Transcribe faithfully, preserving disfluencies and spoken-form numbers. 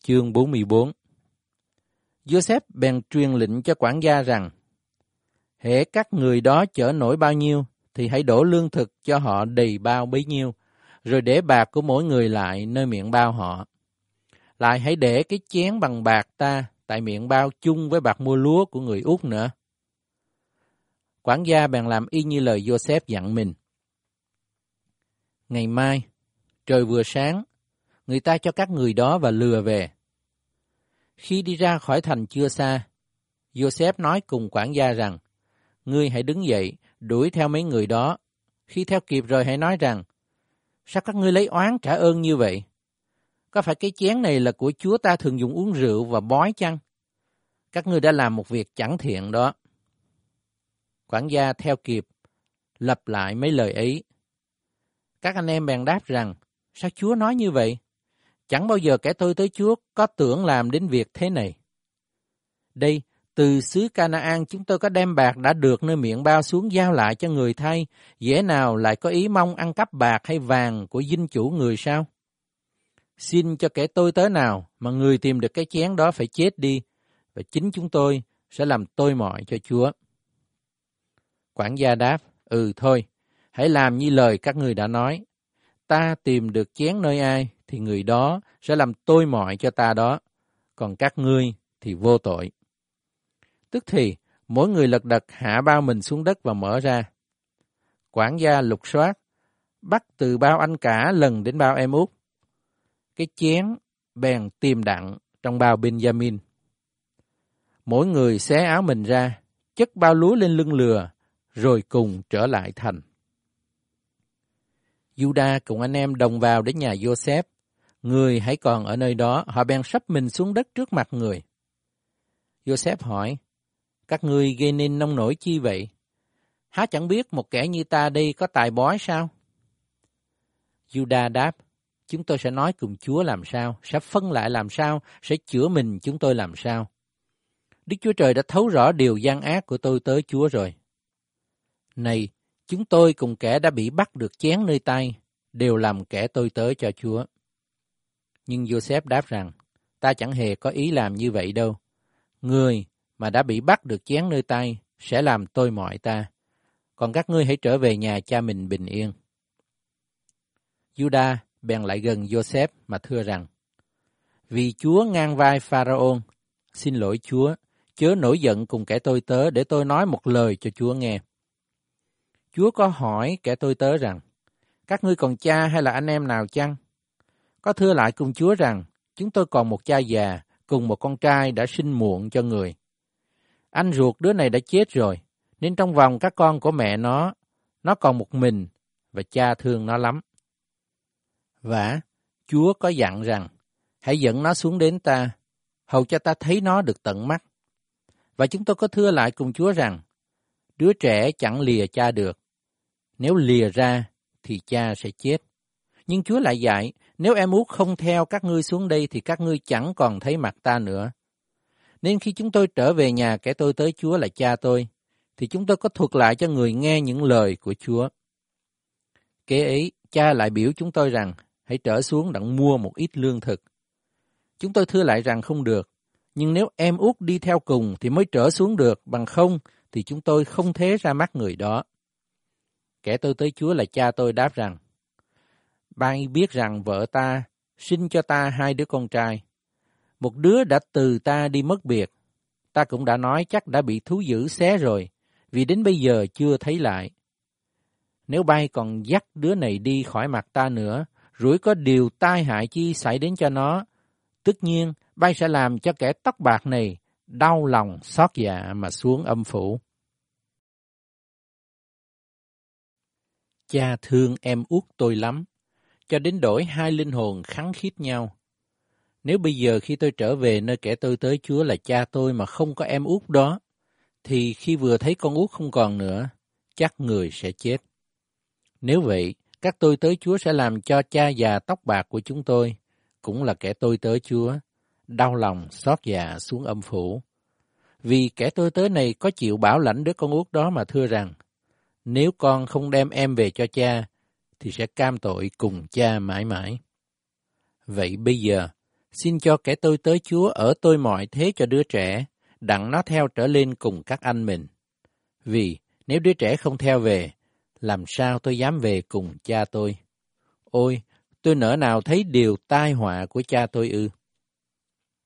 Chương bốn mươi bốn. Joseph bèn truyền lệnh cho quản gia rằng, hễ các người đó chở nổi bao nhiêu, thì hãy đổ lương thực cho họ đầy bao bấy nhiêu, rồi để bạc của mỗi người lại nơi miệng bao họ. Lại hãy để cái chén bằng bạc ta tại miệng bao chung với bạc mua lúa của người Út nữa. Quản gia bèn làm y như lời Joseph dặn mình. Ngày mai, trời vừa sáng, người ta cho các người đó và lừa về. Khi đi ra khỏi thành chưa xa, Joseph nói cùng quản gia rằng, ngươi hãy đứng dậy, đuổi theo mấy người đó. Khi theo kịp rồi hãy nói rằng, sao các ngươi lấy oán trả ơn như vậy? Có phải cái chén này là của Chúa ta thường dùng uống rượu và bói chăng? Các ngươi đã làm một việc chẳng thiện đó. Quản gia theo kịp, lặp lại mấy lời ấy. Các anh em bèn đáp rằng, sao Chúa nói như vậy? Chẳng bao giờ kẻ tôi tới Chúa có tưởng làm đến việc thế này. Đây, từ xứ Canaan chúng tôi có đem bạc đã được nơi miệng bao xuống giao lại cho người thay, dễ nào lại có ý mong ăn cắp bạc hay vàng của dinh chủ người sao? Xin cho kẻ tôi tới nào mà người tìm được cái chén đó phải chết đi, và chính chúng tôi sẽ làm tôi mọi cho Chúa. Quản gia đáp, ừ thôi, hãy làm như lời các ngươi đã nói. Ta tìm được chén nơi ai, thì người đó sẽ làm tôi mọi cho ta đó, còn các ngươi thì vô tội. Tức thì, mỗi người lật đật hạ bao mình xuống đất và mở ra. Quản gia lục soát, bắt từ bao anh cả lần đến bao em út. Cái chén bèn tìm đặng trong bao Benjamin. Mỗi người xé áo mình ra, chất bao lúa lên lưng lừa, rồi cùng trở lại thành. Juda cùng anh em đồng vào đến nhà Joseph. Người hãy còn ở nơi đó, họ bèn sắp mình xuống đất trước mặt người. Joseph hỏi, các ngươi gây nên nông nổi chi vậy? Há chẳng biết một kẻ như ta đây có tài bói sao? Juda đáp, chúng tôi sẽ nói cùng Chúa làm sao, sẽ phân lại làm sao, sẽ chữa mình chúng tôi làm sao. Đức Chúa Trời đã thấu rõ điều gian ác của tôi tới Chúa rồi. Này, chúng tôi cùng kẻ đã bị bắt được chén nơi tay, đều làm kẻ tôi tới cho Chúa. Nhưng Joseph đáp rằng, ta chẳng hề có ý làm như vậy đâu. Người mà đã bị bắt được chén nơi tay sẽ làm tôi mọi ta. Còn các ngươi hãy trở về nhà cha mình bình yên. Juda bèn lại gần Joseph mà thưa rằng, vì Chúa ngang vai Pharaoh, xin lỗi Chúa, chớ nổi giận cùng kẻ tôi tớ để tôi nói một lời cho Chúa nghe. Chúa có hỏi kẻ tôi tớ rằng, các ngươi còn cha hay là anh em nào chăng? Có thưa lại cùng Chúa rằng, chúng tôi còn một cha già, cùng một con trai đã sinh muộn cho người. Anh ruột đứa này đã chết rồi, nên trong vòng các con của mẹ nó, nó còn một mình, và cha thương nó lắm. Vả, Chúa có dặn rằng, hãy dẫn nó xuống đến ta, hầu cho ta thấy nó được tận mắt. Và chúng tôi có thưa lại cùng Chúa rằng, đứa trẻ chẳng lìa cha được, nếu lìa ra thì cha sẽ chết. Nhưng Chúa lại dạy, nếu em út không theo các ngươi xuống đây thì các ngươi chẳng còn thấy mặt ta nữa. Nên khi chúng tôi trở về nhà kẻ tôi tới Chúa là cha tôi, thì chúng tôi có thuật lại cho người nghe những lời của Chúa. Kế ấy, cha lại biểu chúng tôi rằng, hãy trở xuống đặng mua một ít lương thực. Chúng tôi thưa lại rằng không được, nhưng nếu em út đi theo cùng thì mới trở xuống được, bằng không thì chúng tôi không thế ra mắt người đó. Kẻ tôi tới Chúa là cha tôi đáp rằng, bay biết rằng vợ ta sinh cho ta hai đứa con trai. Một đứa đã từ ta đi mất biệt. Ta cũng đã nói chắc đã bị thú dữ xé rồi, vì đến bây giờ chưa thấy lại. Nếu bay còn dắt đứa này đi khỏi mặt ta nữa, rủi có điều tai hại chi xảy đến cho nó, tất nhiên bay sẽ làm cho kẻ tóc bạc này đau lòng xót dạ mà xuống âm phủ. Cha thương em út tôi lắm, cho đến đổi hai linh hồn khăng khít nhau. Nếu bây giờ khi tôi trở về nơi kẻ tôi tới Chúa là cha tôi mà không có em út đó, thì khi vừa thấy con út không còn nữa, chắc người sẽ chết. Nếu vậy, các tôi tới Chúa sẽ làm cho cha già tóc bạc của chúng tôi, cũng là kẻ tôi tới Chúa, đau lòng xót dạ xuống âm phủ. Vì kẻ tôi tới này có chịu bảo lãnh đứa con út đó mà thưa rằng, nếu con không đem em về cho cha, thì sẽ cam tội cùng cha mãi mãi. Vậy bây giờ, Xin cho kẻ tôi tớ Chúa ở tôi mọi thế cho đứa trẻ, đặng nó theo trở lên cùng các anh mình. Vì nếu đứa trẻ không theo về, làm sao tôi dám về cùng cha tôi? Ôi, tôi nỡ nào thấy điều tai họa của cha tôi ư?